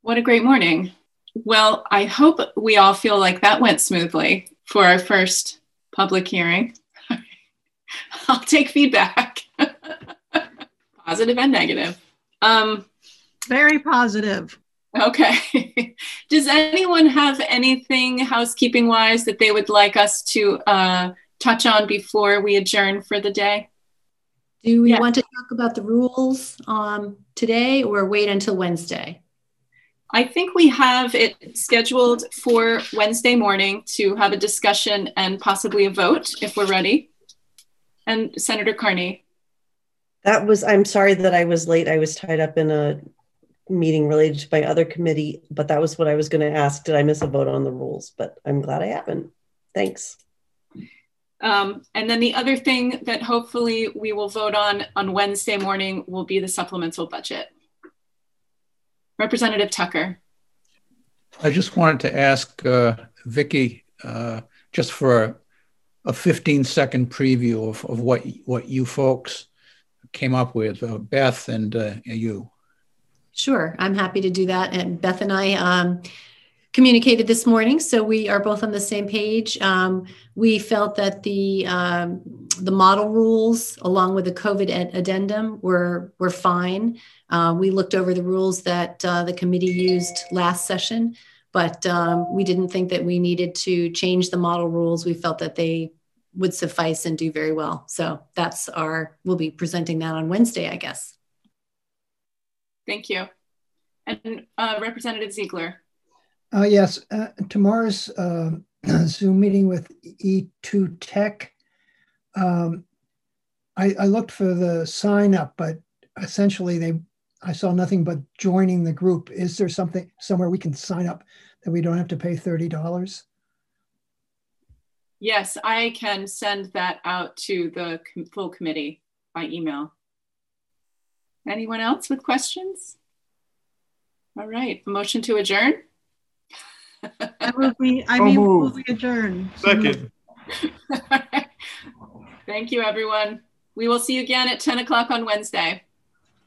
What a great morning. Well, I hope we all feel like that went smoothly for our first public hearing. I'll take feedback, positive and negative. Very positive. Okay. Does anyone have anything housekeeping wise that they would like us to touch on before we adjourn for the day? Do we want to talk about the rules today or wait until Wednesday? I think we have it scheduled for Wednesday morning to have a discussion and possibly a vote if we're ready. And Senator Carney. I'm sorry that I was late. I was tied up in a meeting related to my other committee, but that was what I was going to ask. Did I miss a vote on the rules? But I'm glad I haven't. Thanks. And then the other thing that hopefully we will vote on Wednesday morning will be the supplemental budget. Representative Tucker. I just wanted to ask Vicki, just for a 15-second preview of what you folks came up with, Beth and you. Sure, I'm happy to do that. And Beth and I communicated this morning, so we are both on the same page. We felt that the model rules, along with the COVID addendum, were fine. We looked over the rules that the committee used last session, but we didn't think that we needed to change the model rules. We felt that they would suffice and do very well. So we'll be presenting that on Wednesday, I guess. Thank you. And Representative Ziegler. Yes, tomorrow's Zoom meeting with E2 Tech. I looked for the sign up, but essentially I saw nothing but joining the group. Is there somewhere we can sign up that we don't have to pay $30? Yes, I can send that out to the full committee by email. Anyone else with questions? All right, a motion to adjourn. I move we adjourn. Second. Thank you, everyone. We will see you again at 10 o'clock on Wednesday.